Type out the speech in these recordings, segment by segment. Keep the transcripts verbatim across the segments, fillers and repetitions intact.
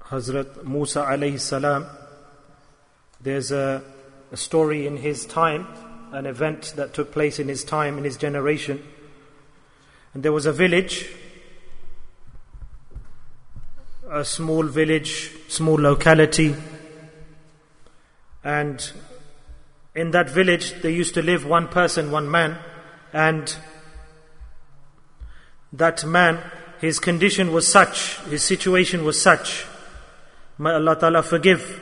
Hazrat Musa alayhi salam, there's a, a story in his time, an event that took place in his time, in his generation. And there was a village, a small village, small locality. And in that village, there used to live one person, one man. And that man, his condition was such, his situation was such, may Allah Ta'ala forgive,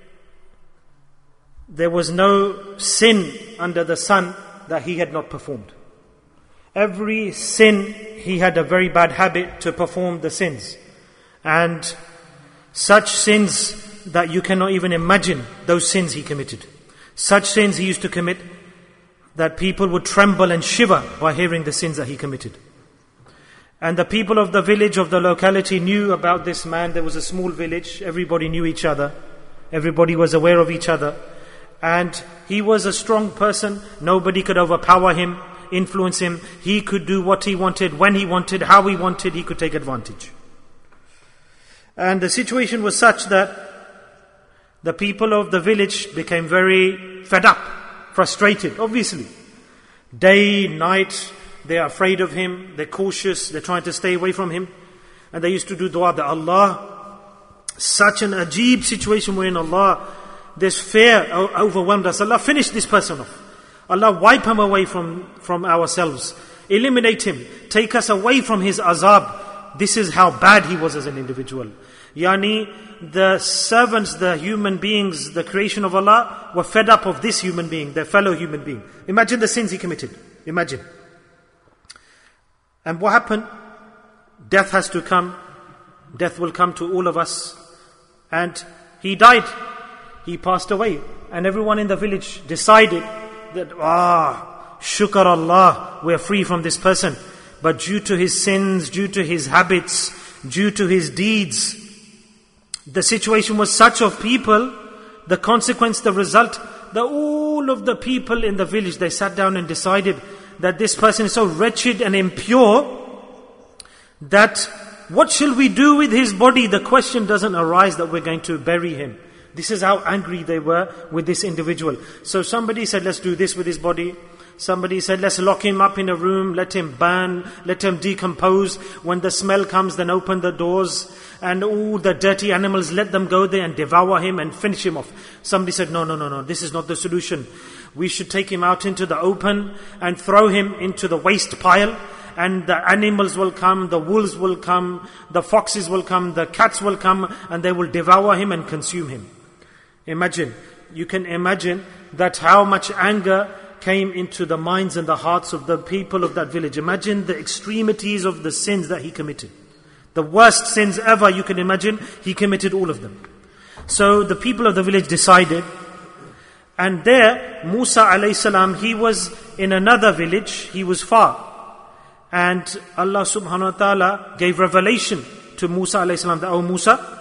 there was no sin under the sun that he had not performed. Every sin, he had a very bad habit to perform the sins. And such sins that you cannot even imagine, those sins he committed. Such sins he used to commit that people would tremble and shiver by hearing the sins that he committed. And the people of the village, of the locality, knew about this man. There was a small village, everybody knew each other, everybody was aware of each other. And he was a strong person, nobody could overpower him, influence him. He could do what he wanted, when he wanted, how he wanted, he could take advantage. And the situation was such that the people of the village became very fed up, frustrated, obviously. Day, night, they are afraid of him, they're cautious, they're trying to stay away from him. And they used to do dua that Allah, such an ajib situation wherein Allah, there's fear overwhelmed us. Allah, finish this person off. Allah, wipe him away from, from ourselves. Eliminate him. Take us away from his azab. This is how bad he was as an individual. Yani, the servants, the human beings, the creation of Allah, were fed up of this human being, their fellow human being. Imagine the sins he committed. Imagine. And what happened? Death has to come. Death will come to all of us. And he died. He passed away. And everyone in the village decided that, ah, shukar Allah, we are free from this person. But due to his sins, due to his habits, due to his deeds, the situation was such of people, the consequence, the result, that all of the people in the village, they sat down and decided that this person is so wretched and impure that what shall we do with his body? The question doesn't arise that we're going to bury him. This is how angry they were with this individual. So somebody said, let's do this with his body. Somebody said, let's lock him up in a room, let him burn, let him decompose. When the smell comes, then open the doors. And all the dirty animals, let them go there and devour him and finish him off. Somebody said, no, no, no, no, this is not the solution. We should take him out into the open and throw him into the waste pile. And the animals will come, the wolves will come, the foxes will come, the cats will come, and they will devour him and consume him. Imagine, you can imagine that how much anger came into the minds and the hearts of the people of that village. Imagine the extremities of the sins that he committed. The worst sins ever you can imagine, he committed all of them. So the people of the village decided, and there, Musa alayhi salam, he was in another village, he was far. And Allah subhanahu wa ta'ala gave revelation to Musa alayhi salam that, oh Musa,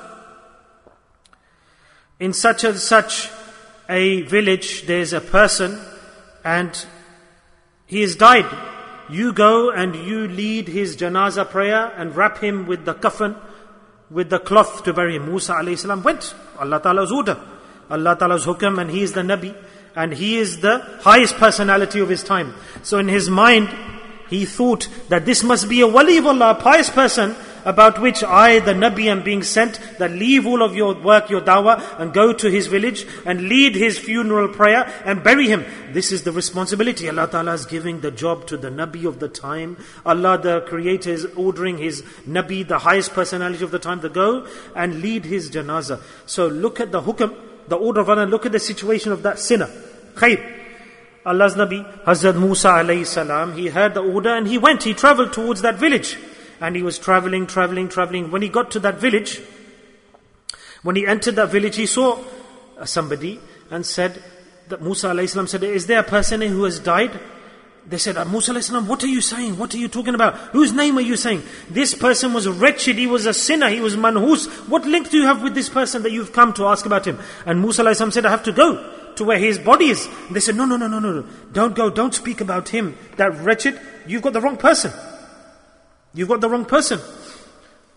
in such and such a village, there's a person and he has died. You go and you lead his janazah prayer and wrap him with the kafan, with the cloth to bury him. Musa alayhi salam went. Allah Ta'ala's order. Allah Ta'ala's hukam, and he is the Nabi. And he is the highest personality of his time. So in his mind, he thought that this must be a wali of Allah, a pious person, about which I, the Nabi, am being sent, that leave all of your work, your dawah, and go to his village and lead his funeral prayer and bury him. This is the responsibility. Allah Ta'ala is giving the job to the Nabi of the time. Allah, the Creator, is ordering his Nabi, the highest personality of the time, to go and lead his janazah. So look at the hukam, the order of Allah, look at the situation of that sinner. Khair. Allah's Nabi, Hazrat Musa alayhi salam, he heard the order and he went, he travelled towards that village. And he was travelling, travelling, travelling. When he got to that village, when he entered that village, he saw somebody and said, that Musa alayhi salam said, is there a person who has died? They said, Musa alayhi salam, what are you saying? What are you talking about? Whose name are you saying? This person was wretched, he was a sinner, he was manhus. What link do you have with this person that you've come to ask about him? And Musa alayhi salam said, I have to go to where his body is. And they said, no, no, no, no, no, don't go, don't speak about him. That wretched, you've got the wrong person. You've got the wrong person.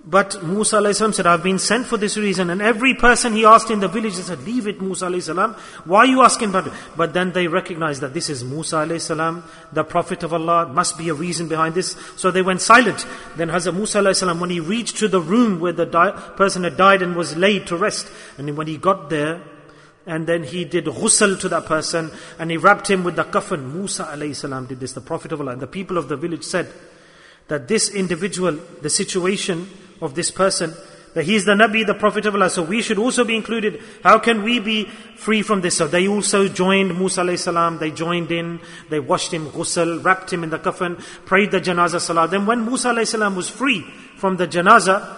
But Musa alayhi salam said, I've been sent for this reason. And every person he asked in the village, they said, leave it, Musa alayhi salam. Why are you asking about it? But then they recognized that this is Musa alayhi salam, the Prophet of Allah. Must be a reason behind this. So they went silent. Then Hazrat Musa alayhi salam, when he reached to the room where the di- person had died and was laid to rest, and when he got there, and then he did ghusl to that person, and he wrapped him with the kafan. Musa alayhi salam did this, the Prophet of Allah. And the people of the village said that this individual, the situation of this person, that he is the Nabi, the Prophet of Allah, so we should also be included. How can we be free from this? So they also joined Musa alayhi salam, they joined in, they washed him ghusl, wrapped him in the kafan, prayed the janazah salah. Then when Musa alayhi salam was free from the janazah,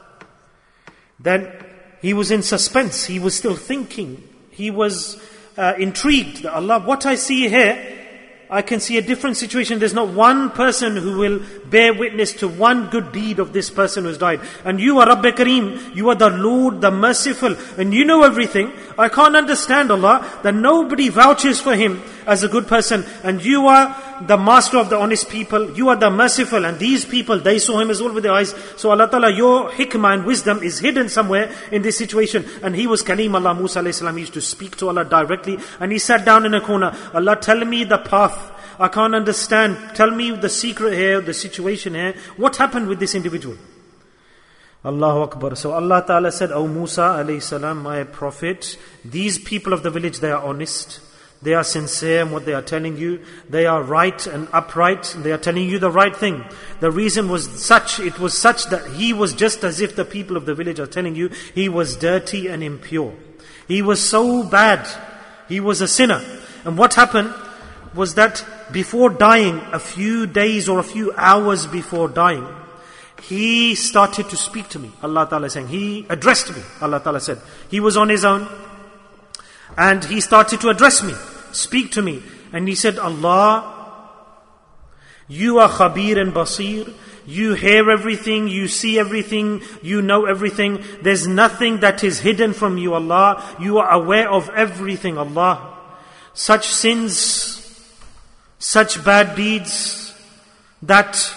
then he was in suspense, he was still thinking, he was uh, intrigued that Allah, what I see here, I can see a different situation. There's not one person who will bear witness to one good deed of this person who's died. And you are Rabb Kareem, you are the Lord, the merciful, and you know everything. I can't understand, Allah, that nobody vouches for him as a good person. And you are the master of the honest people, you are the merciful, and these people, they saw him as well with their eyes. So Allah Ta'ala, your hikmah and wisdom is hidden somewhere in this situation. And he was Kareem Allah, Musa alayhi salam, he used to speak to Allah directly, and he sat down in a corner. Allah, tell me the path. I can't understand. Tell me the secret here, the situation here. What happened with this individual? Allahu Akbar. So Allah Ta'ala said, O Musa alayhi salam, my prophet, these people of the village, they are honest. They are sincere in what they are telling you. They are right and upright. They are telling you the right thing. The reason was such, it was such that he was just as if the people of the village are telling you, he was dirty and impure. He was so bad. He was a sinner. And what happened was that before dying, a few days or a few hours before dying, he started to speak to me. Allah Ta'ala is saying, he addressed me. Allah Ta'ala said, he was on his own, and he started to address me, speak to me. And he said, Allah, you are Khabir and Basir. You hear everything, you see everything, you know everything. There's nothing that is hidden from you, Allah. You are aware of everything, Allah. Such sins, such bad deeds, that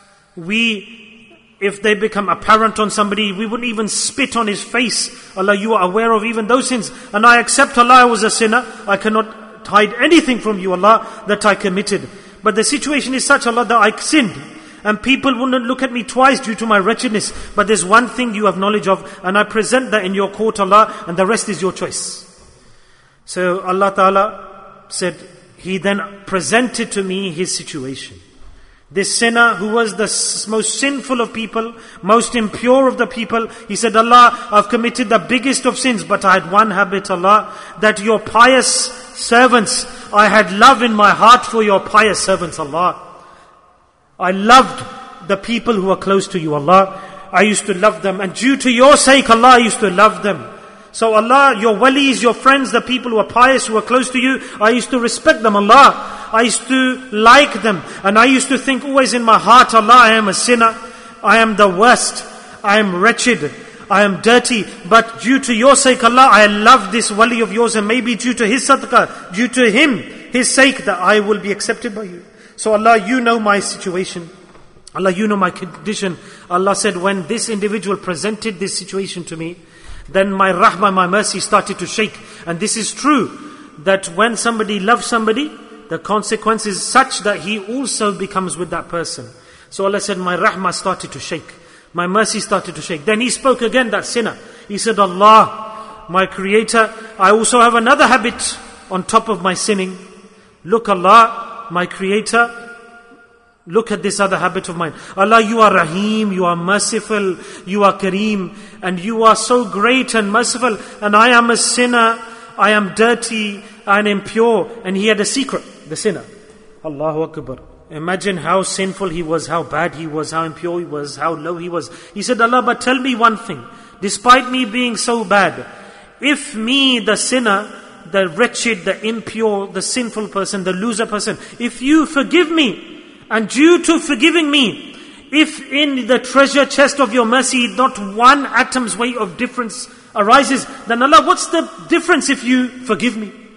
we, if they become apparent on somebody, we wouldn't even spit on his face. Allah, you are aware of even those sins. And I accept, Allah, I was a sinner. I cannot hide anything from you, Allah, that I committed. But the situation is such, Allah, that I sinned. And people wouldn't look at me twice due to my wretchedness. But there's one thing you have knowledge of, and I present that in your court, Allah, and the rest is your choice. So Allah Ta'ala said, he then presented to me his situation. This sinner who was the most sinful of people, most impure of the people, he said, Allah, I've committed the biggest of sins, but I had one habit, Allah, that your pious servants, I had love in my heart for your pious servants, Allah. I loved the people who are close to you, Allah. I used to love them, and due to your sake, Allah, I used to love them. So Allah, your walis, your friends, the people who are pious, who are close to you, I used to respect them, Allah. I used to like them. And I used to think always in my heart, Allah, I am a sinner. I am the worst. I am wretched. I am dirty. But due to your sake, Allah, I love this wali of yours. And maybe due to his sadaqah, due to him, his sake, that I will be accepted by you. So Allah, you know my situation. Allah, you know my condition. Allah said, when this individual presented this situation to me, then my rahmah, my mercy started to shake. And this is true, that when somebody loves somebody, the consequence is such that he also becomes with that person. So Allah said, my rahmah started to shake. My mercy started to shake. Then he spoke again, that sinner. He said, Allah, my creator, I also have another habit on top of my sinning. Look, Allah, my creator, look at this other habit of mine. Allah, you are Rahim, you are merciful, you are Kareem, and you are so great and merciful. And I am a sinner, I am dirty and impure. And he had a secret, the sinner. Allahu Akbar. Imagine how sinful he was, how bad he was, how impure he was, how low he was. He said, Allah, but tell me one thing. Despite me being so bad, if me, the sinner, the wretched, the impure, the sinful person, the loser person, if you forgive me, and due to forgiving me, if in the treasure chest of your mercy not one atom's weight of difference arises, then Allah, what's the difference if you forgive me?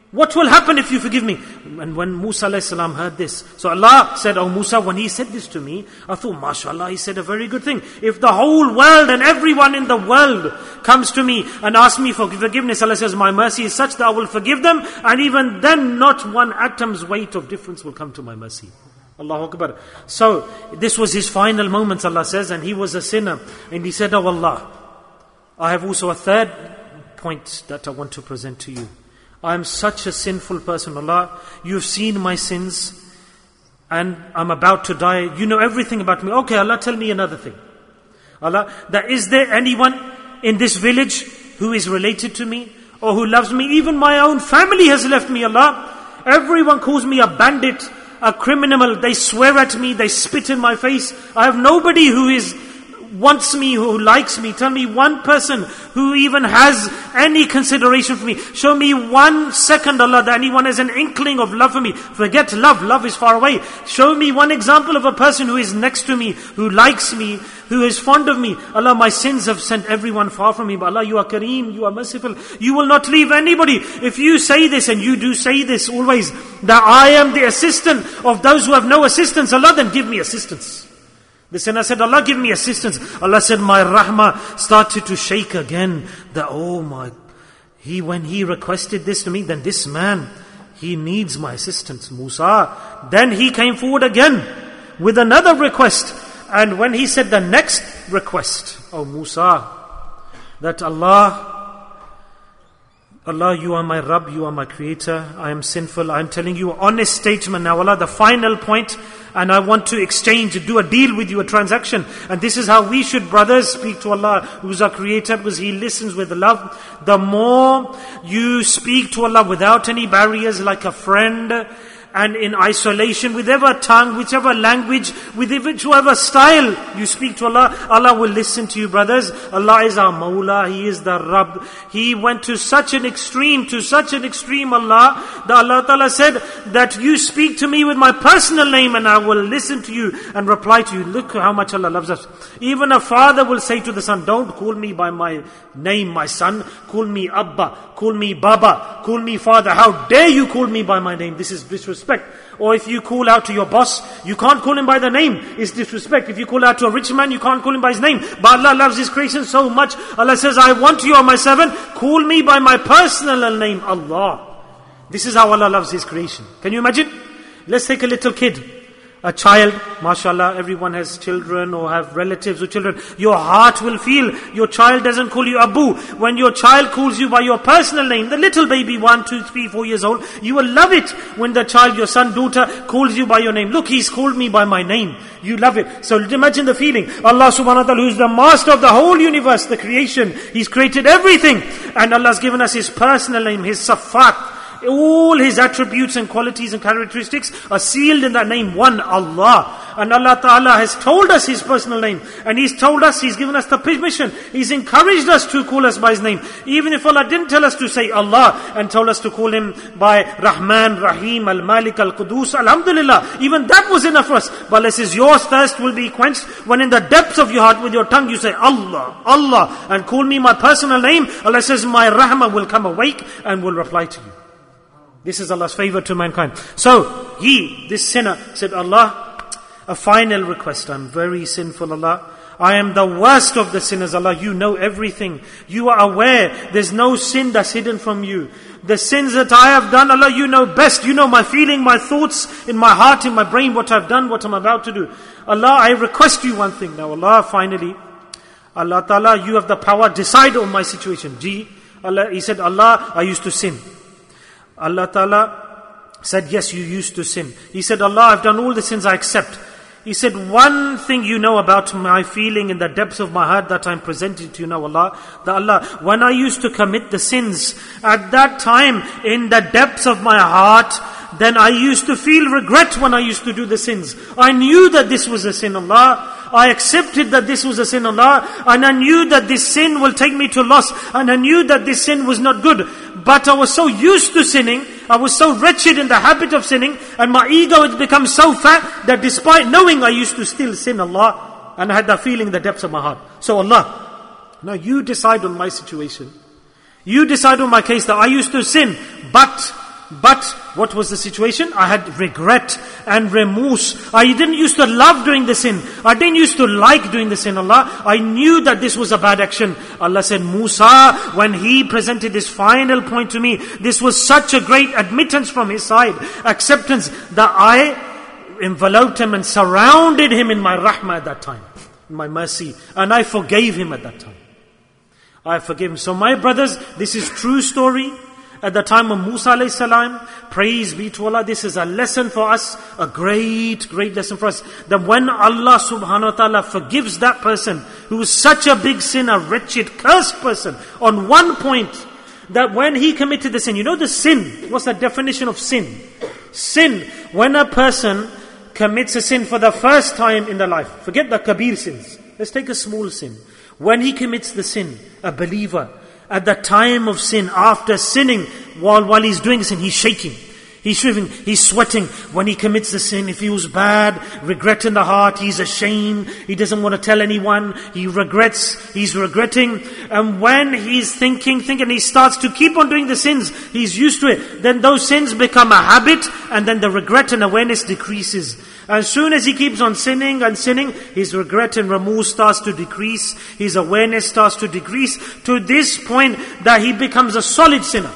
What will happen if you forgive me? And when Musa alayhi salam heard this, so Allah said, oh Musa, when he said this to me, I thought, mashallah, he said a very good thing. If the whole world and everyone in the world comes to me and asks me for forgiveness, Allah says, my mercy is such that I will forgive them, and even then not one atom's weight of difference will come to my mercy. Allahu Akbar. So, this was his final moments, Allah says, and he was a sinner. And he said, oh Allah, I have also a third point that I want to present to you. I am such a sinful person, Allah. You've seen my sins, and I'm about to die. You know everything about me. Okay, Allah, tell me another thing. Allah, that is there anyone in this village who is related to me, or who loves me? Even my own family has left me, Allah. Everyone calls me a bandit, a criminal. They swear at me, they spit in my face. I have nobody who is wants me, who likes me. Tell me one person who even has any consideration for me. Show me one second, Allah, that anyone has an inkling of love for me. Forget love, love is far away. Show me one example of a person who is next to me, who likes me, who is fond of me. Allah, my sins have sent everyone far from me, but Allah, you are Kareem, you are merciful. You will not leave anybody. If you say this, and you do say this always, that I am the assistant of those who have no assistance, Allah, then give me assistance. The sinner said, Allah, give me assistance. Allah said, my rahmah started to shake again. That, oh my, he, when he requested this to me, then this man, he needs my assistance, Musa. Then he came forward again with another request. And when he said the next request, oh Musa, that Allah, Allah, you are my Rabb, you are my Creator, I am sinful, I am telling you an honest statement now, Allah, the final point, and I want to exchange, do a deal with you, a transaction. And this is how we should, brothers, speak to Allah, who is our Creator, because He listens with love. The more you speak to Allah without any barriers, like a friend, and in isolation, whichever tongue, whichever language, with whichever style you speak to Allah, Allah will listen to you, brothers. Allah is our Mawla, He is the Rabb. He went to such an extreme, to such an extreme, Allah, that Allah Ta'ala said that you speak to me with my personal name and I will listen to you and reply to you. Look how much Allah loves us. Even a father will say to the son, don't call me by my name, my son. Call me Abba, call me Baba, call me Father. How dare you call me by my name? This is disrespect. Or if you call out to your boss, you can't call him by the name. It's disrespect. If you call out to a rich man, you can't call him by his name. But Allah loves His creation so much. Allah says, I want you, O my servant, call me by my personal name, Allah. This is how Allah loves His creation. Can you imagine? Let's take a little kid. A child, mashallah, everyone has children or have relatives with children. Your heart will feel, your child doesn't call you Abu. When your child calls you by your personal name, the little baby, one, two, three, four years old, you will love it when the child, your son, daughter, calls you by your name. Look, he's called me by my name. You love it. So imagine the feeling. Allah subhanahu wa ta'ala, who is the master of the whole universe, the creation, He's created everything. And Allah's given us His personal name, His Safat. All His attributes and qualities and characteristics are sealed in that name, one, Allah. And Allah Ta'ala has told us His personal name. And He's told us, He's given us the permission. He's encouraged us to call us by His name. Even if Allah didn't tell us to say Allah and told us to call Him by Rahman, Rahim, Al-Malik, Al-Qudus, Alhamdulillah. Even that was enough for us. But Allah says, your thirst will be quenched when in the depths of your heart with your tongue you say Allah, Allah, and call me my personal name. Allah says, my Rahmah will come awake and will reply to you. This is Allah's favor to mankind. So, he, this sinner, said, Allah, a final request. I'm very sinful, Allah. I am the worst of the sinners, Allah. You know everything. You are aware. There's no sin that's hidden from you. The sins that I have done, Allah, you know best. You know my feeling, my thoughts, in my heart, in my brain, what I've done, what I'm about to do. Allah, I request you one thing. Now, Allah, finally, Allah Ta'ala, you have the power. Decide on my situation. Gee, Allah, He said, Allah, I used to sin. Allah Ta'ala said, yes, you used to sin. He said, Allah, I've done all the sins, I accept. He said, one thing you know about my feeling in the depths of my heart that I'm presenting to you now, Allah, that Allah, when I used to commit the sins, at that time, in the depths of my heart, then I used to feel regret when I used to do the sins. I knew that this was a sin, Allah. I accepted that this was a sin, Allah. And I knew that this sin will take me to loss. And I knew that this sin was not good. But I was so used to sinning, I was so wretched in the habit of sinning, and my ego had become so fat that despite knowing I used to still sin, Allah, and I had that feeling in the depths of my heart. So Allah, now you decide on my situation. You decide on my case that I used to sin, but But what was the situation? I had regret and remorse. I didn't used to love doing the sin. I didn't used to like doing the sin, Allah. I knew that this was a bad action. Allah said, Musa, when he presented this final point to me, this was such a great admittance from his side, acceptance, that I enveloped him and surrounded him in my rahmah at that time, in my mercy. And I forgave him at that time. I forgave him. So my brothers, this is true story. At the time of Musa alayhi salam, praise be to Allah, this is a lesson for us, a great, great lesson for us. That when Allah subhanahu wa ta'ala forgives that person who is such a big sinner, wretched, cursed person, on one point, that when he committed the sin, you know the sin, what's the definition of sin? Sin, when a person commits a sin for the first time in their life, forget the kabir sins, let's take a small sin. When he commits the sin, a believer, at the time of sin, after sinning, while while he's doing sin, he's shaking, he's shivering, he's sweating. When he commits the sin, he feels bad, regret in the heart, he's ashamed, he doesn't want to tell anyone, he regrets, he's regretting. And when he's thinking, thinking, he starts to keep on doing the sins, he's used to it, then those sins become a habit, and then the regret and awareness decreases. As soon as he keeps on sinning and sinning, his regret and remorse starts to decrease, his awareness starts to decrease, to this point that he becomes a solid sinner.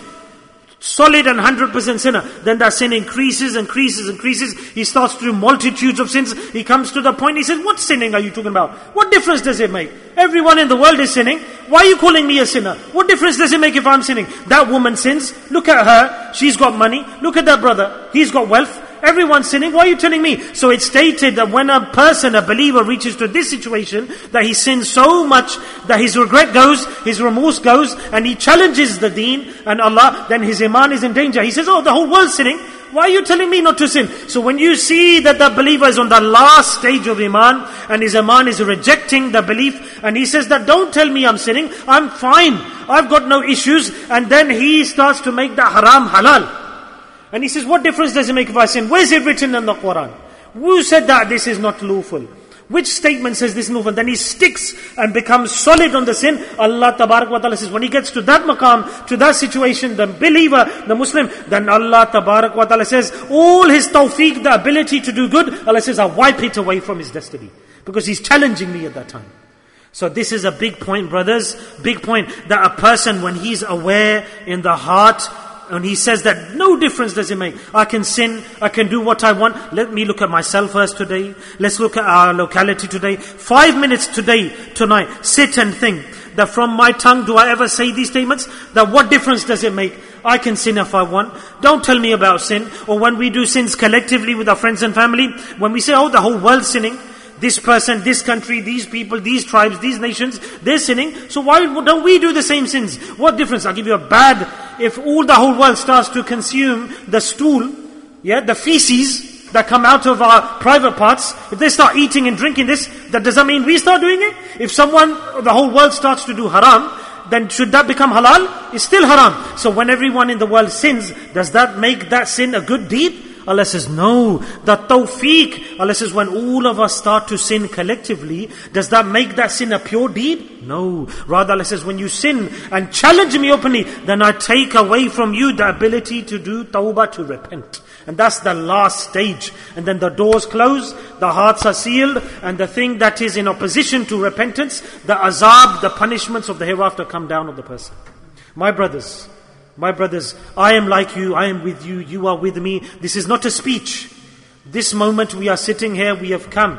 Solid and one hundred percent sinner. Then that sin increases, increases, increases. He starts to do multitudes of sins. He comes to the point, he says, what sinning are you talking about? What difference does it make? Everyone in the world is sinning. Why are you calling me a sinner? What difference does it make if I'm sinning? That woman sins. Look at her. She's got money. Look at that brother. He's got wealth. Everyone's sinning. Why are you telling me? So it's stated that when a person, a believer, reaches to this situation, that he sins so much that his regret goes, his remorse goes, and he challenges the deen and Allah, then his iman is in danger. He says, oh, the whole world's sinning. Why are you telling me not to sin? So when you see that the believer is on the last stage of iman, and his iman is rejecting the belief, and he says that don't tell me I'm sinning, I'm fine, I've got no issues, and then he starts to make the haram halal. And he says, what difference does it make if I sin? Where is it written in the Quran? Who said that this is not lawful? Which statement says this is lawful? Then he sticks and becomes solid on the sin. Allah Tabarak wa Ta'ala says, when he gets to that maqam, to that situation, the believer, the Muslim, then Allah Tabarak wa Ta'ala says, all his tawfiq, the ability to do good, Allah says, I wipe it away from his destiny. Because he's challenging me at that time. So this is a big point, brothers, big point, that a person, when he's aware in the heart, and he says that no difference does it make. I can sin, I can do what I want. Let me look at myself first today. Let's look at our locality today. Five minutes today, tonight, sit and think that from my tongue do I ever say these statements? That what difference does it make? I can sin if I want. Don't tell me about sin. Or when we do sins collectively with our friends and family, when we say, oh, the whole world's sinning. This person, this country, these people, these tribes, these nations, they're sinning. So why don't we do the same sins? What difference? I'll give you a bad, if all the whole world starts to consume the stool, yeah, the feces that come out of our private parts, if they start eating and drinking this, that does that mean we start doing it? If someone, the whole world starts to do haram, then should that become halal? It's still haram. So when everyone in the world sins, does that make that sin a good deed? Allah says, no. The tawfiq, Allah says, when all of us start to sin collectively, does that make that sin a pure deed? No. Rather, Allah says, when you sin and challenge me openly, then I take away from you the ability to do tawbah, to repent. And that's the last stage. And then the doors close, the hearts are sealed, and the thing that is in opposition to repentance, the azab, the punishments of the hereafter come down on the person. My brothers, My brothers, I am like you, I am with you, you are with me. This is not a speech. This moment we are sitting here, we have come.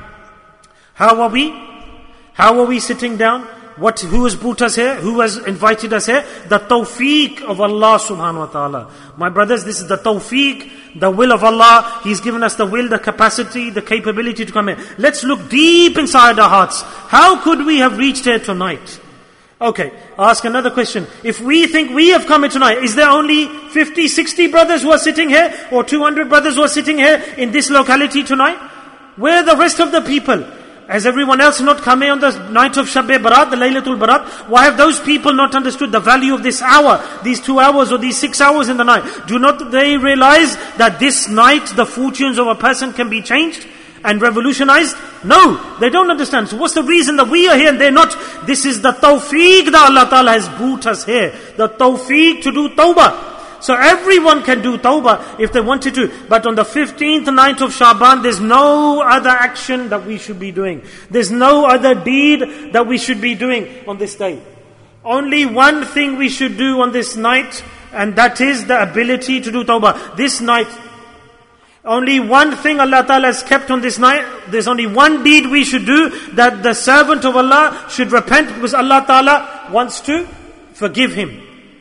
How are we? How are we sitting down? What? Who has brought us here? Who has invited us here? The tawfiq of Allah subhanahu wa ta'ala. My brothers, this is the tawfiq, the will of Allah. He's given us the will, the capacity, the capability to come here. Let's look deep inside our hearts. How could we have reached here tonight? Okay, ask another question. If we think we have come here tonight, is there only fifty, sixty brothers who are sitting here? Or two hundred brothers who are sitting here in this locality tonight? Where are the rest of the people? Has everyone else not come here on the night of Shab-e Barat, the Laylatul Barat? Why have those people not understood the value of this hour, these two hours or these six hours in the night? Do not they realize that this night the fortunes of a person can be changed and revolutionized? No, they don't understand. So what's the reason that we are here and they're not? This is the tawfiq that Allah Ta'ala has brought us here. The tawfiq to do tawbah. So everyone can do tawbah if they wanted to. But on the fifteenth night of Shaban, there's no other action that we should be doing. There's no other deed that we should be doing on this day. Only one thing we should do on this night, and that is the ability to do tawbah. This night, only one thing Allah Ta'ala has kept on this night. There's only one deed we should do, that the servant of Allah should repent, because Allah Ta'ala wants to forgive him.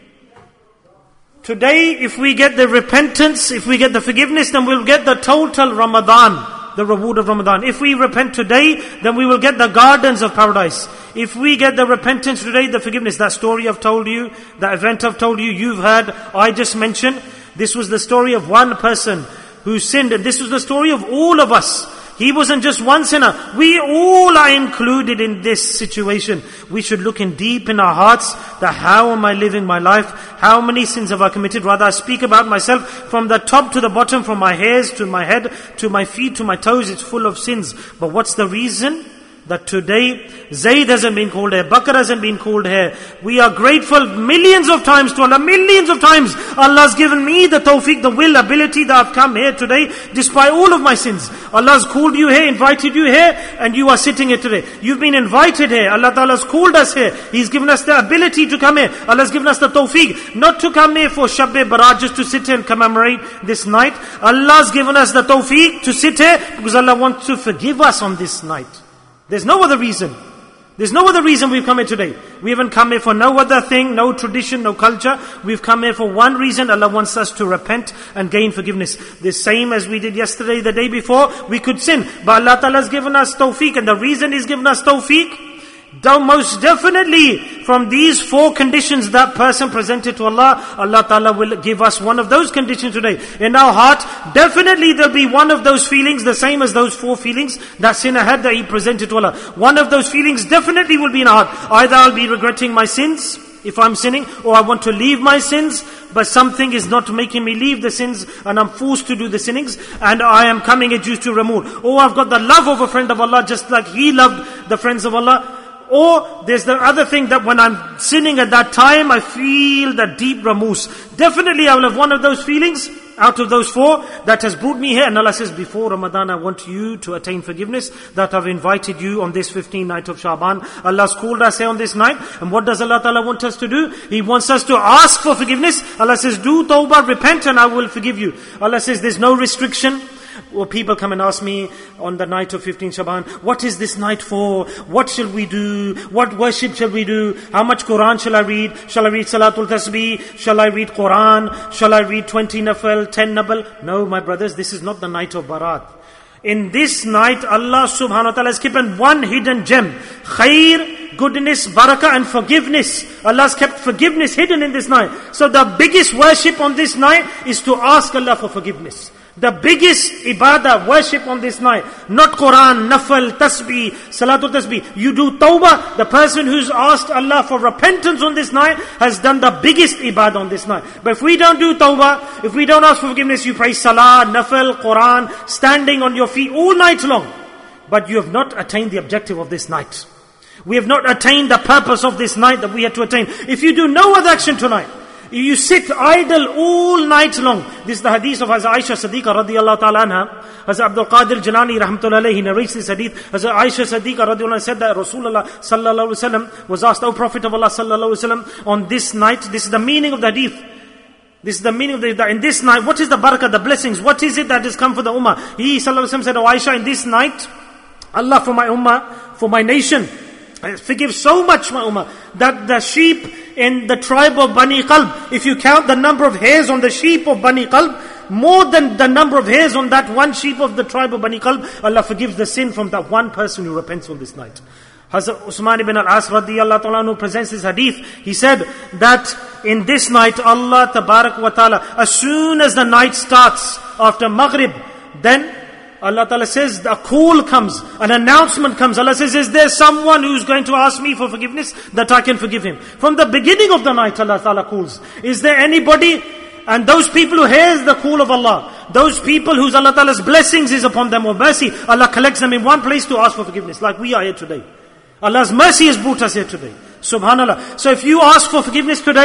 Today, if we get the repentance, if we get the forgiveness, then we'll get the total Ramadan, the reward of Ramadan. If we repent today, then we will get the gardens of paradise. If we get the repentance today, the forgiveness, that story I've told you, that event I've told you, you've heard, I just mentioned, this was the story of one person who sinned, and this was the story of all of us. He wasn't just one sinner. We all are included in this situation. We should look in deep in our hearts that how am I living my life? How many sins have I committed? Rather, I speak about myself from the top to the bottom, from my hairs to my head, to my feet, to my toes. It's full of sins. But what's the reason? That today, Zayd hasn't been called here, Bakr hasn't been called here. We are grateful millions of times to Allah, millions of times. Allah's given me the tawfiq, the will, ability that I've come here today, despite all of my sins. Allah's called you here, invited you here, and you are sitting here today. You've been invited here. Allah Ta'ala's called us here. He's given us the ability to come here. Allah's given us the tawfiq, not to come here for Shab-e Barat, just to sit here and commemorate this night. Allah's given us the tawfiq to sit here, because Allah wants to forgive us on this night. There's no other reason. There's no other reason we've come here today. We haven't come here for no other thing, no tradition, no culture. We've come here for one reason. Allah wants us to repent and gain forgiveness. The same as we did yesterday, the day before, we could sin. But Allah Ta'ala has given us tawfiq, and the reason He's given us tawfiq, most definitely from these four conditions that person presented to Allah, Allah Ta'ala will give us one of those conditions today. In our heart, definitely there'll be one of those feelings, the same as those four feelings that sinner had that he presented to Allah. One of those feelings definitely will be in our heart. Either I'll be regretting my sins, if I'm sinning, or I want to leave my sins, but something is not making me leave the sins, and I'm forced to do the sinnings, and I am coming at you to remove. Or I've got the love of a friend of Allah, just like he loved the friends of Allah. Or there's the other thing that when I'm sinning at that time, I feel that deep remorse. Definitely I will have one of those feelings out of those four that has brought me here. And Allah says, before Ramadan, I want you to attain forgiveness, that I've invited you on this fifteenth night of Shaban. Allah's called us here on this night. And what does Allah Ta'ala want us to do? He wants us to ask for forgiveness. Allah says, do tawbah, repent, and I will forgive you. Allah says, there's no restriction. Well, people come and ask me on the night of fifteenth Shaban, what is this night for? What shall we do? What worship shall we do? How much Quran shall I read? Shall I read Salatul Tasbih? Shall I read Quran? Shall I read twenty Nafal, ten Nafal? No, my brothers, this is not the night of Barat. In this night, Allah subhanahu wa ta'ala has given one hidden gem. Khair, goodness, barakah and forgiveness. Allah has kept forgiveness hidden in this night. So the biggest worship on this night is to ask Allah for forgiveness. The biggest ibadah, worship on this night, not Quran, Nafal, Tasbih, Salatul Tasbih. You do tawbah. The person who's asked Allah for repentance on this night has done the biggest ibadah on this night. But if we don't do tawbah, if we don't ask for forgiveness, you pray Salah, Nafal, Quran, standing on your feet all night long. But you have not attained the objective of this night. We have not attained the purpose of this night that we had to attain. If you do no other action tonight, you sit idle all night long. This is the hadith of Hazrat Aisha Siddiqa radiyallahu ta'ala anha. Hazrat Abdul Qadir Jilani rahmatullahi alayhi narrates this hadith. Hazrat Aisha Siddiqa radiyallahu anha said that Rasulullah sallallahu alayhi wa sallam was asked, O Prophet of Allah sallallahu alayhi wa sallam, on this night, this is the meaning of the hadith. This is the meaning of the, the in this night, what is the barakah, the blessings? What is it that has come for the ummah? He sallallahu alayhi wa sallam said, O Aisha, in this night, Allah for my ummah, for my nation, forgive so much my ummah, that the sheep in the tribe of Bani Qalb, if you count the number of hairs on the sheep of Bani Qalb, more than the number of hairs on that one sheep of the tribe of Bani Qalb, Allah forgives the sin from that one person who repents on this night. Hazrat Usman ibn al-As radiyallahu ta'ala who presents this hadith, he said that in this night Allah tabarak wa ta'ala, as soon as the night starts after Maghrib, then Allah Ta'ala says, a call comes, an announcement comes. Allah says, is there someone who's going to ask me for forgiveness that I can forgive him? From the beginning of the night, Allah Ta'ala calls. Is there anybody? And those people who hears the call of Allah, those people whose Allah Ta'ala's blessings is upon them or mercy, Allah collects them in one place to ask for forgiveness, like we are here today. Allah's mercy has brought us here today. Subhanallah. So if you ask for forgiveness today,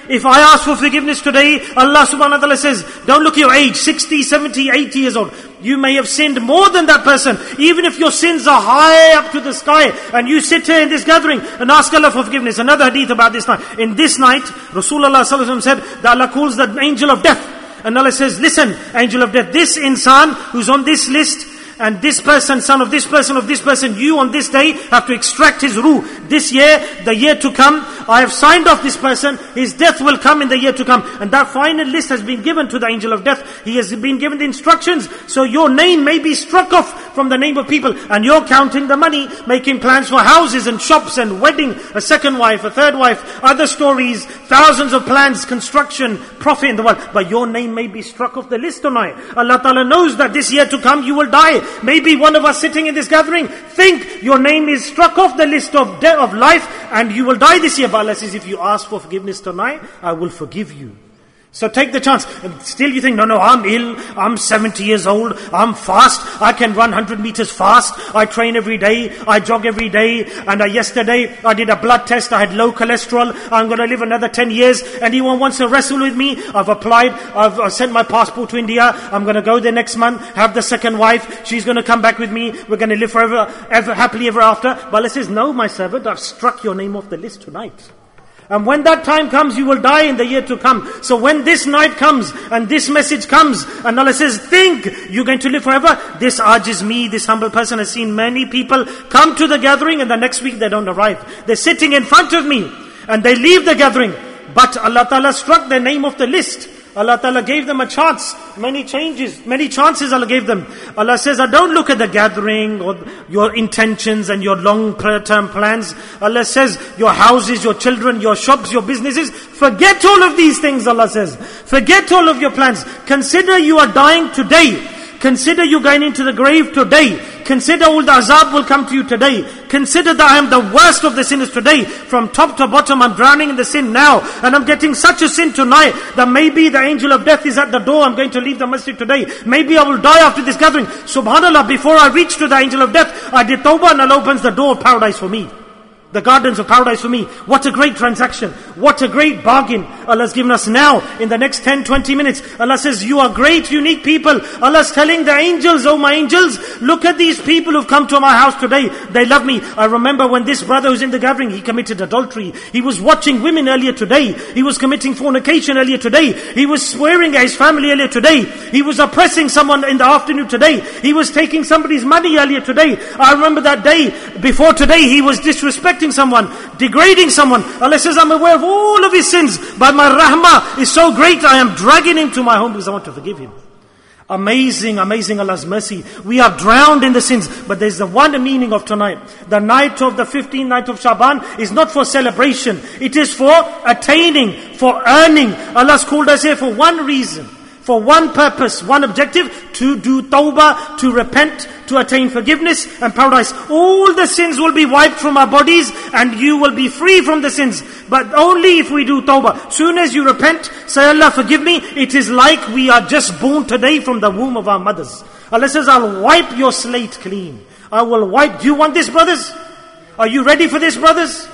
If I ask for forgiveness today, Allah subhanahu wa ta'ala says, don't look at your age, sixty, seventy, eighty years old. You may have sinned more than that person. Even if your sins are high up to the sky, and you sit here in this gathering and ask Allah for forgiveness. Another hadith about this night. In this night, Rasulullah sallallahu alaihi wasallam said that Allah calls the angel of death. And Allah says, listen, angel of death, this insan who's on this list, and this person, son of this person, of this person, you on this day have to extract his ruh. This year, the year to come, I have signed off this person, his death will come in the year to come. And that final list has been given to the angel of death. He has been given the instructions. So your name may be struck off from the name of people. And you're counting the money, making plans for houses and shops and wedding, a second wife, a third wife, other stories, thousands of plans, construction, profit in the world. But your name may be struck off the list tonight. Allah Ta'ala knows that this year to come you will die. Maybe one of us sitting in this gathering, think your name is struck off the list of death of life and you will die this year. But Allah says, if you ask for forgiveness tonight, I will forgive you. So take the chance. And still you think, no, no, I'm ill, I'm seventy years old, I'm fast, I can run one hundred meters fast, I train every day, I jog every day, and uh, yesterday I did a blood test, I had low cholesterol, I'm going to live another ten years, and anyone wants to wrestle with me, I've applied, I've uh, sent my passport to India, I'm going to go there next month, have the second wife, she's going to come back with me, we're going to live forever, ever happily ever after. But Allah says, no, my servant, I've struck your name off the list tonight. And when that time comes, you will die in the year to come. So when this night comes, and this message comes, and Allah says, think you're going to live forever. This urges me, this humble person has seen many people come to the gathering, and the next week they don't arrive. They're sitting in front of me, and they leave the gathering. But Allah Ta'ala struck their name off the list. Allah Ta'ala gave them a chance. Many changes, many chances Allah gave them. Allah says, I don't look at the gathering or your intentions and your long-term plans. Allah says, your houses, your children, your shops, your businesses. Forget all of these things, Allah says. Forget all of your plans. Consider you are dying today. Consider you going into the grave today. Consider all the azab will come to you today. Consider that I am the worst of the sinners today. From top to bottom, I'm drowning in the sin now. And I'm getting such a sin tonight that maybe the angel of death is at the door. I'm going to leave the masjid today. Maybe I will die after this gathering. Subhanallah, before I reach to the angel of death, I did tawbah and Allah opens the door of paradise for me. The gardens of paradise for me. What a great transaction. What a great bargain Allah has given us now in the next ten, twenty minutes. Allah says, you are great, unique people. Allah is telling the angels, oh my angels, look at these people who've come to my house today. They love me. I remember when this brother who's in the gathering, he committed adultery. He was watching women earlier today. He was committing fornication earlier today. He was swearing at his family earlier today. He was oppressing someone in the afternoon today. He was taking somebody's money earlier today. I remember that day before today, he was disrespecting someone, degrading someone. Allah says, I'm aware of all of his sins, but my rahmah is so great, I am dragging him to my home because I want to forgive him. Amazing, amazing Allah's mercy. We are drowned in the sins, but there's the one meaning of tonight. The night of the fifteenth night of Shaban is not for celebration. It is for attaining, for earning. Allah's called us here for one reason. For one purpose, one objective, to do tawbah, to repent, to attain forgiveness and paradise. All the sins will be wiped from our bodies and you will be free from the sins. But only if we do tawbah. Soon as you repent, say, Allah forgive me, it is like we are just born today from the womb of our mothers. Allah says, I'll wipe your slate clean. I will wipe. Do you want this, brothers? Are you ready for this, brothers?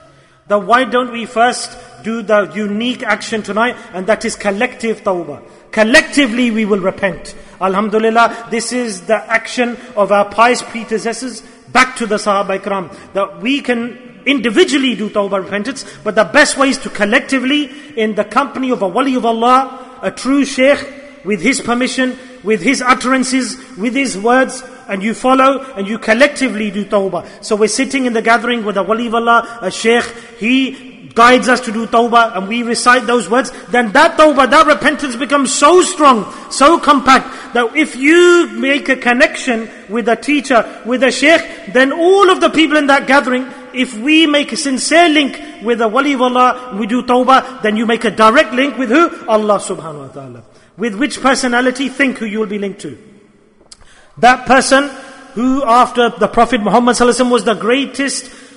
Then why don't we first do the unique action tonight, and that is collective tawbah. Collectively we will repent. Alhamdulillah, this is the action of our pious predecessors back to the Sahaba Ikram. That we can individually do tawbah repentance, but the best way is to collectively, in the company of a wali of Allah, a true sheikh, with his permission, with his utterances, with his words, and you follow and you collectively do tawbah. So we're sitting in the gathering with a wali of Allah, a sheikh, he guides us to do tawbah and we recite those words, then that tawbah, that repentance becomes so strong, so compact, that if you make a connection with a teacher, with a sheikh, then all of the people in that gathering, if we make a sincere link with a wali of Allah, we do tawbah, then you make a direct link with who? Allah subhanahu wa ta'ala. With which personality? Think who you will be linked to. That person who after the Prophet Muhammad sallallahu alaihi wasallam was the greatest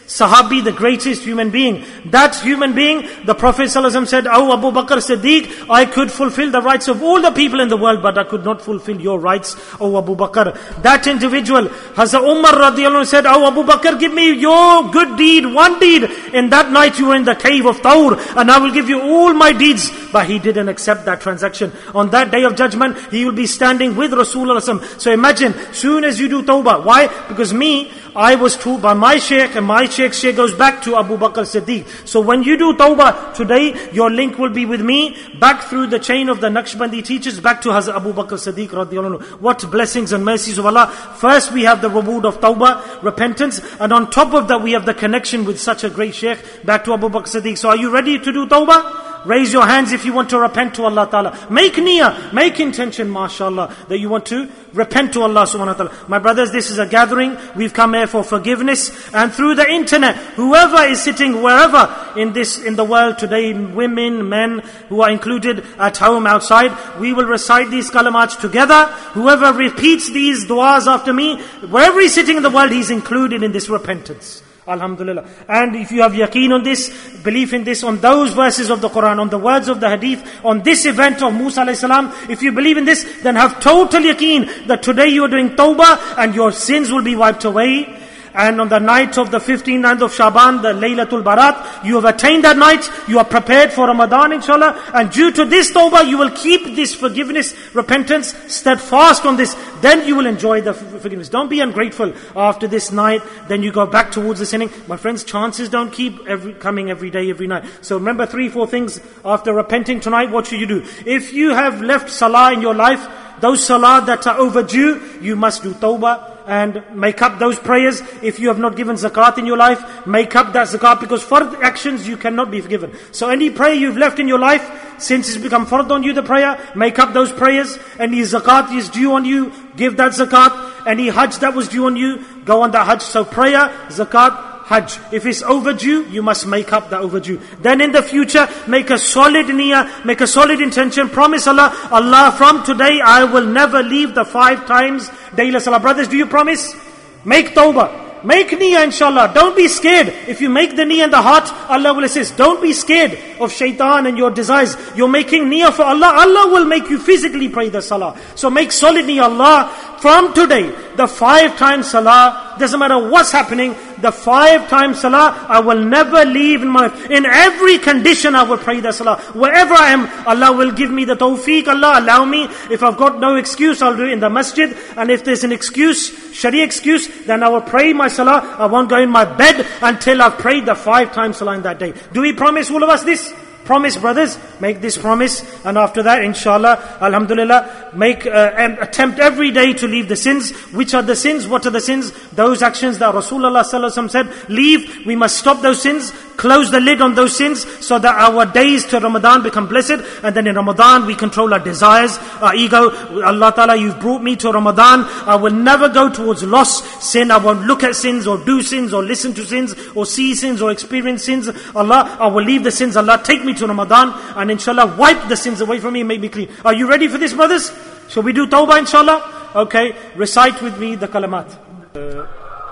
Sahabi, the greatest human being. That human being, the Prophet ﷺ said, "Oh Abu Bakr Siddiq, I could fulfill the rights of all the people in the world, but I could not fulfill your rights, oh Abu Bakr." That individual, Hazrat Umar radiallahu anhu said, "Oh Abu Bakr, give me your good deed, one deed. In that night you were in the cave of Tawr, and I will give you all my deeds." But he didn't accept that transaction. On that day of judgment, he will be standing with Rasulullah ﷺ. So imagine, soon as you do tawbah, why? Because me, I was told by my sheikh, and my sheikh's sheikh goes back to Abu Bakr Siddiq. So when you do tawbah today, your link will be with me, back through the chain of the Naqshbandi teachers, back to Hazrat Abu Bakr Siddiq radiallahu anhu. What blessings and mercies of Allah. First we have the reward of tawbah, repentance, and on top of that we have the connection with such a great sheikh, back to Abu Bakr Siddiq. So are you ready to do tawbah? Raise your hands if you want to repent to Allah Ta'ala. Make niyyah, make intention, mashallah, that you want to repent to Allah Subhanahu Wa Ta'ala. My brothers, this is a gathering. We've come here for forgiveness. And through the internet, whoever is sitting wherever in this, in the world today, women, men, who are included at home, outside, we will recite these kalamats together. Whoever repeats these du'as after me, wherever he's sitting in the world, he's included in this repentance. Alhamdulillah. And if you have yaqeen on this, belief in this, on those verses of the Quran, on the words of the hadith, on this event of Musa alayhi salam, if you believe in this, then have total yaqeen that today you are doing tawbah and your sins will be wiped away. And on the night of the fifteenth of Shaban, the Laylatul Barat, you have attained that night, you are prepared for Ramadan inshallah, and due to this tawbah, you will keep this forgiveness, repentance, steadfast on this, then you will enjoy the forgiveness. Don't be ungrateful after this night, then you go back towards the sinning. My friends, chances don't keep every, coming every day, every night. So remember three, four things after repenting tonight, what should you do? If you have left salah in your life, those salah that are overdue, you must do tawbah and make up those prayers. If you have not given zakat in your life, make up that zakat, because fard actions you cannot be forgiven. So any prayer you've left in your life, since it's become fard on you, the prayer, make up those prayers. Any zakat is due on you, give that zakat. Any hajj that was due on you, go on that hajj. So prayer, zakat, Hajj. If it's overdue, you must make up the overdue. Then in the future, make a solid niyyah, make a solid intention. Promise Allah, Allah, from today I will never leave the five times daily salah. Brothers, do you promise? Make tawbah. Make niyyah inshallah. Don't be scared. If you make the niyyah in the heart, Allah will assist. Don't be scared of shaitan and your desires. You're making niyyah for Allah. Allah will make you physically pray the salah. So make solid niyyah. Allah, from today, the five times salah, doesn't matter what's happening, the five times salah, I will never leave in my life. In every condition I will pray the salah. Wherever I am, Allah will give me the tawfiq. Allah allow me. If I've got no excuse, I'll do it in the masjid. And if there's an excuse, Sharia excuse, then I will pray my salah. I won't go in my bed until I've prayed the five times salah in that day. Do we promise all of us this? Promise, brothers, make this promise, and after that, inshallah, alhamdulillah, make uh, an attempt every day to leave the sins. Which are the sins? What are the sins? Those actions that Rasulullah sallallahu alaihi wasallam said, leave. We must stop those sins, close the lid on those sins, so that our days to Ramadan become blessed. And then in Ramadan, we control our desires, our ego. Allah Ta'ala, you've brought me to Ramadan. I will never go towards loss, sin. I won't look at sins, or do sins, or listen to sins, or see sins, or experience sins. Allah, I will leave the sins. Allah, take me to Ramadan, and inshallah wipe the sins away from me, make me clean. Are you ready for this, brothers? Shall we do tawbah inshallah? Okay, recite with me the kalamat. Uh,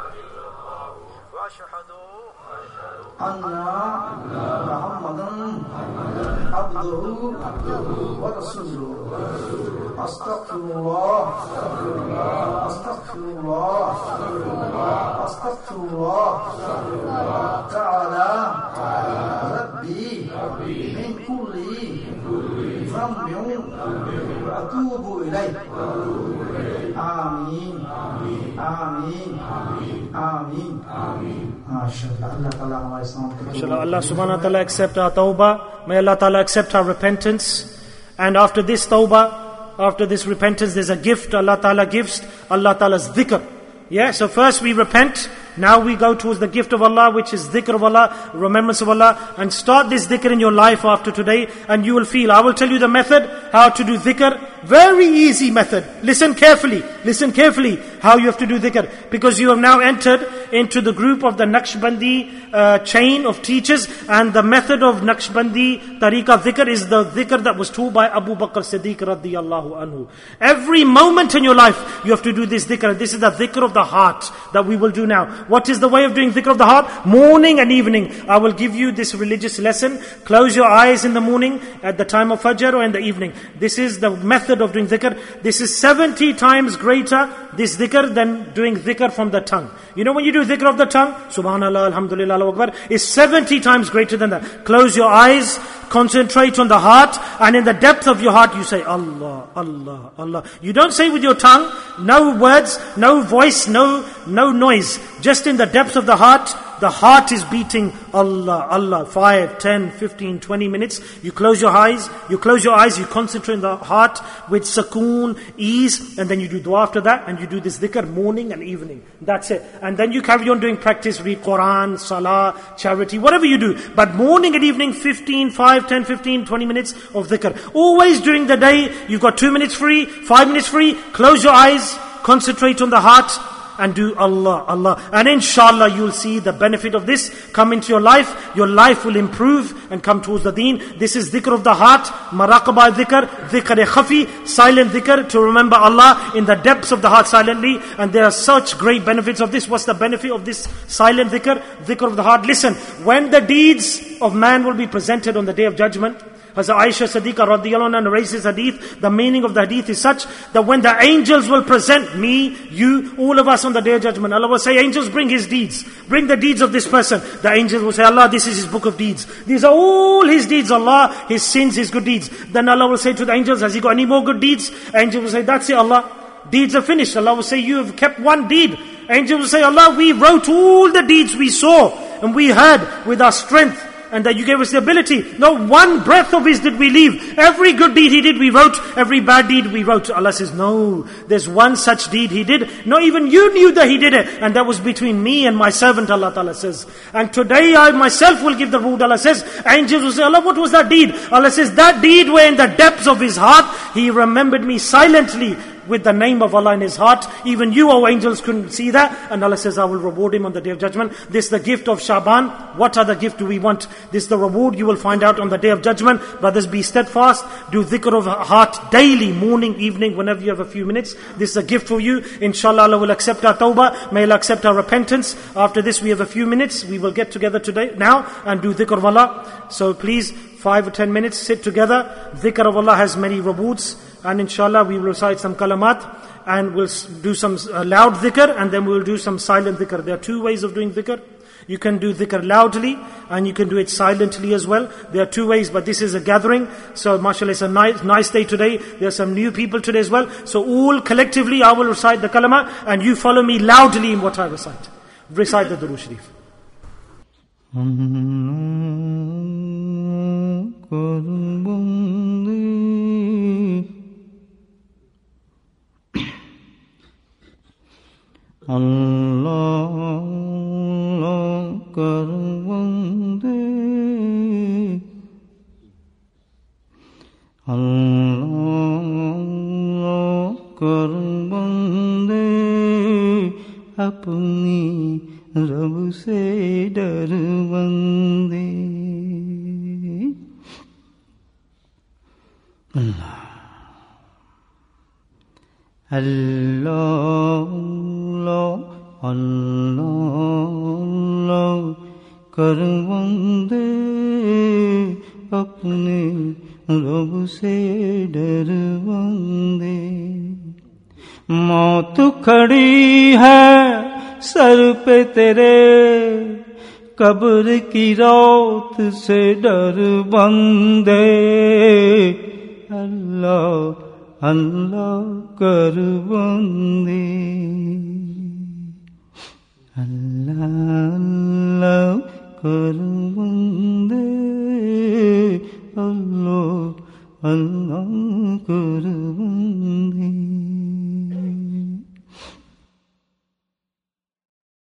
Anna Muhammadan Abduhu wa Rasuluhu. Astaghfirullah. Astaghfirullah. Astaghfirullah. Ta'ala Rabbi min kulli dhanbin wa atubu ilayh. Ameen. Ameen. Ameen. Ameen. MashaAllah. Allah Ta'ala. Inshallah, Allah subhanahu wa ta'ala accept our tawbah. May Allah ta'ala accept our repentance. And after this tawbah, after this repentance, there's a gift Allah ta'ala gives. Allah ta'ala's dhikr. Yeah, so first we repent. Now we go towards the gift of Allah, which is dhikr of Allah, remembrance of Allah. And start this dhikr in your life after today, and you will feel. I will tell you the method, how to do dhikr. Very easy method. Listen carefully. Listen carefully how you have to do dhikr. Because you have now entered into the group of the Naqshbandi uh, chain of teachers. And the method of Naqshbandi tariqa dhikr is the dhikr that was taught by Abu Bakr Siddiq radiyallahu anhu. Every moment in your life, you have to do this dhikr. This is the dhikr of the heart that we will do now. What is the way of doing dhikr of the heart? Morning and evening. I will give you this religious lesson. Close your eyes in the morning, at the time of Fajr, or in the evening. This is the method of doing dhikr. This is seventy times greater, this dhikr, than doing dhikr from the tongue. You know when you do dhikr of the tongue, Subhanallah, Alhamdulillah, Allahu Akbar, is seventy times greater than that. Close your eyes, concentrate on the heart, and in the depth of your heart you say, Allah, Allah, Allah. You don't say with your tongue, no words, no voice, no, no noise. Just in the depth of the heart, the heart is beating Allah, Allah. Five, ten, fifteen, twenty minutes. You close your eyes, you close your eyes, you concentrate on the heart with sukoon, ease, and then you do dua after that, and you do this dhikr morning and evening. That's it. And then you carry on doing practice, read Quran, Salah, charity, whatever you do. But morning and evening, fifteen, five, ten, fifteen, twenty minutes of dhikr. Always during the day, you've got two minutes free, five minutes free, close your eyes, concentrate on the heart, and do Allah, Allah. And inshallah you'll see the benefit of this come into your life. Your life will improve and come towards the deen. This is dhikr of the heart, maraqabah dhikr, dhikr khafi, silent dhikr, to remember Allah in the depths of the heart silently. And there are such great benefits of this. What's the benefit of this silent dhikr? Dhikr of the heart. Listen, when the deeds of man will be presented on the Day of Judgment, Hazrat Aisha Siddiqa radiyallahu anha narrates this hadith. The meaning of the hadith is such that when the angels will present me, you, all of us on the Day of Judgment, Allah will say, angels, bring his deeds. Bring the deeds of this person. The angels will say, Allah, this is his book of deeds. These are all his deeds, Allah, his sins, his good deeds. Then Allah will say to the angels, has he got any more good deeds? Angels will say, that's it, Allah. Deeds are finished. Allah will say, you have kept one deed. Angels will say, Allah, we wrote all the deeds we saw and we heard with our strength, and that you gave us the ability. No one breath of his did we leave. Every good deed he did, we wrote. Every bad deed, we wrote. Allah says, no, there's one such deed he did. Not even you knew that he did it. And that was between me and my servant, Allah Ta'ala says. And today I myself will give the reward, Allah says. Angels will say, Allah, what was that deed? Allah says, that deed where in the depths of his heart, he remembered me silently, with the name of Allah in his heart. Even you, O angels, couldn't see that. And Allah says, I will reward him on the Day of Judgment. This is the gift of Shaban. What other gift do we want? This is the reward you will find out on the Day of Judgment. Brothers, be steadfast. Do dhikr of heart daily, morning, evening, whenever you have a few minutes. This is a gift for you. Inshallah, Allah will accept our tawbah. May Allah accept our repentance. After this, we have a few minutes. We will get together today, now, and do dhikr of Allah. So please, five or ten minutes, sit together. Dhikr of Allah has many rewards. And inshallah we will recite some kalamat, and we'll do some uh, loud dhikr, and then we'll do some silent dhikr. There are two ways of doing dhikr. You can do dhikr loudly, and you can do it silently as well. There are two ways, but this is a gathering. So mashallah, it's a nice, nice day today. There are some new people today as well. So all collectively I will recite the kalama, and you follow me loudly in what I recite. Recite the Durood Sharif. Allah, Allah kar bande, Allah, Allah kar bande, apni Rab se dar bande. Allah, Allah, Allah, Allah kar bande, apne Rab se dar bande. मौत खड़ी है sir पे तेरे, कब्र की रौत से डर बंदे. अल्लाह अल्लाह कर बंदे, अल्लाह अल्लाह कर